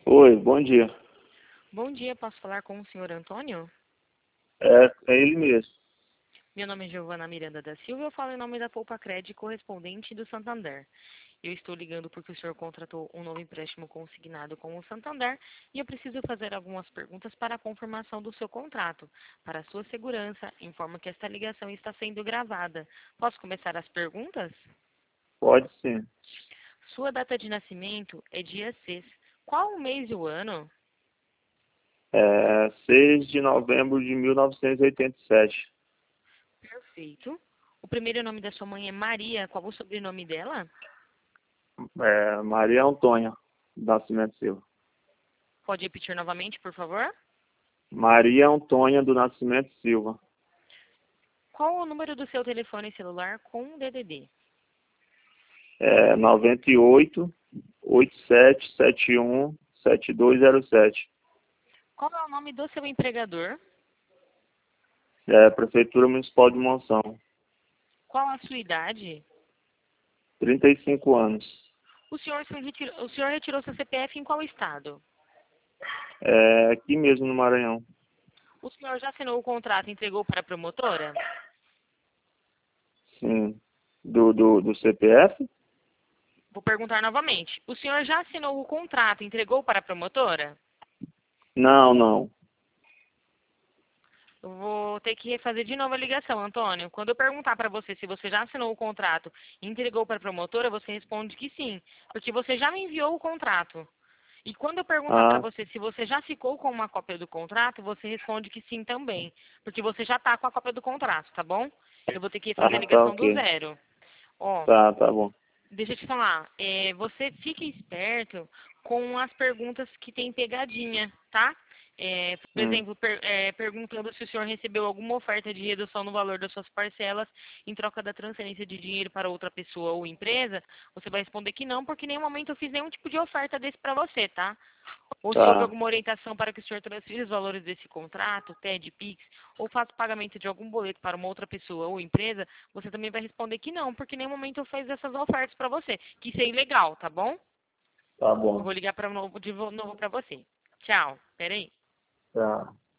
Oi, bom dia. Bom dia, posso falar com o senhor Antônio? É ele mesmo. Meu nome é Giovana Miranda da Silva e eu falo em nome da Poupa Cred correspondente do Santander. Eu estou ligando porque o senhor contratou um novo empréstimo consignado com o Santander e eu preciso fazer algumas perguntas para a confirmação do seu contrato. Para a sua segurança, informo que esta ligação está sendo gravada. Posso começar as perguntas? Pode sim. Sua data de nascimento é dia 6. Qual o mês e o ano? 6 de novembro de 1987. Perfeito. O primeiro nome da sua mãe é Maria. Qual o sobrenome dela? Maria Antônia do Nascimento Silva. Pode repetir novamente, por favor? Maria Antônia do Nascimento Silva. Qual o número do seu telefone celular com DDD? 98 8771 7207. Qual é o nome do seu empregador? Prefeitura Municipal de Monção. Qual a sua idade? 35 anos. O senhor retirou seu CPF em qual estado? Aqui mesmo no Maranhão. O senhor já assinou o contrato e entregou para a promotora? Sim. Do CPF? Vou perguntar novamente. O senhor já assinou o contrato e entregou para a promotora? Não, não. Eu vou ter que refazer de novo a ligação, Antônio. Quando eu perguntar para você se você já assinou o contrato e entregou para a promotora, você responde que sim, porque você já me enviou o contrato. E quando eu perguntar para Ah, você se você já ficou com uma cópia do contrato, você responde que sim também, porque você já está com a cópia do contrato, tá bom? Eu vou ter que fazer a tá ligação do ok. zero. Ó, Tá bom. deixa eu te falar, você fique esperto com as perguntas que tem pegadinha, tá? Por Hum. exemplo, perguntando se o senhor recebeu alguma oferta de redução no valor das suas parcelas em troca da transferência de dinheiro para outra pessoa ou empresa, você vai responder que não, porque em nenhum momento eu fiz nenhum tipo de oferta desse para você, tá? Ou se houve Tá. alguma orientação para que o senhor transfira os valores desse contrato, TED, PIX, ou faça o pagamento de algum boleto para uma outra pessoa ou empresa, você também vai responder que não, porque em nenhum momento eu fiz essas ofertas para você. Que isso é ilegal, tá bom? Tá Eu bom. vou ligar de novo para você. Tchau. Peraí. Tá.